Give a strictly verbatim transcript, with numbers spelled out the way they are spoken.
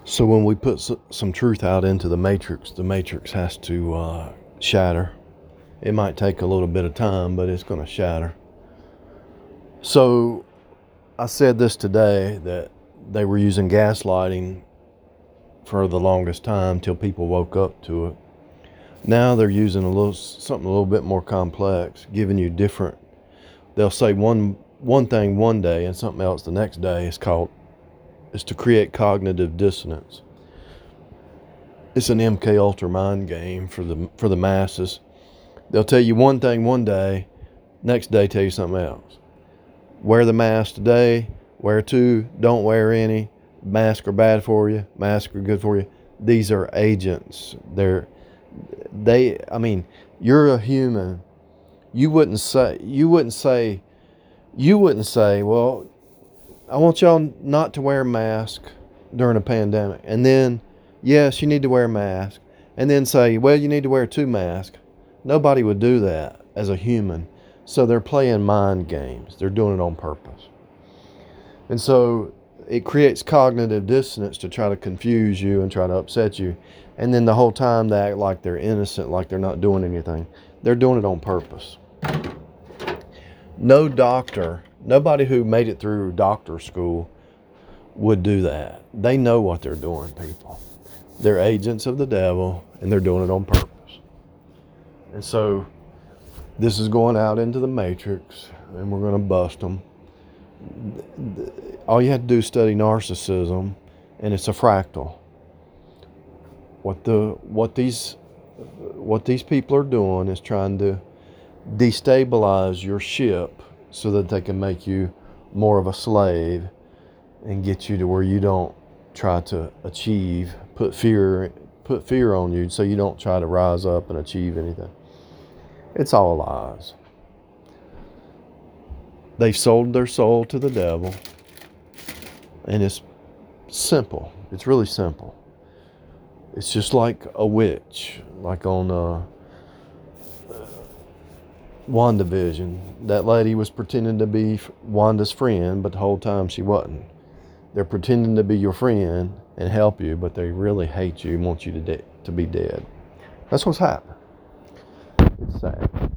So when we put s- some truth out into the matrix, the matrix has to uh, shatter. It might take a little bit of time, but it's going to shatter. So I said this today that they were using gaslighting for the longest time till people woke up to it. Now they're using a little something a little bit more complex, giving you different. They'll say one one thing one day and something else the next day. Is called is to create cognitive dissonance. It's an M K Ultra mind game for the for the masses. They'll tell you one thing one day, next day tell you something else. Wear the mask today, wear two, don't wear any. Masks are bad for you, masks are good for you. These are agents. They're they I mean, you're a human. You wouldn't say you wouldn't say you wouldn't say, well, I want y'all not to wear a mask during a pandemic. And then, yes, you need to wear a mask. And then say, well, you need to wear two masks. Nobody would do that as a human. So they're playing mind games. They're doing it on purpose. And so it creates cognitive dissonance to try to confuse you and try to upset you. And then the whole time they act like they're innocent, like they're not doing anything. They're doing it on purpose. No doctor, nobody who made it through doctor school would do that. They know what they're doing, people. They're agents of the devil, and they're doing it on purpose. And so this is going out into the matrix, and we're going to bust them. All you have to do is study narcissism, and it's a fractal. What the what these what these people are doing is trying to destabilize your ship so that they can make you more of a slave and get you to where you don't try to achieve, put fear put fear on you so you don't try to rise up and achieve anything. It's all lies. They've sold their soul to the devil, and it's simple. It's really simple. It's just like a witch, like on uh, WandaVision. That lady was pretending to be Wanda's friend, but the whole time she wasn't. They're pretending to be your friend and help you, but they really hate you and want you to de- to be dead. That's what's happening. It's sad.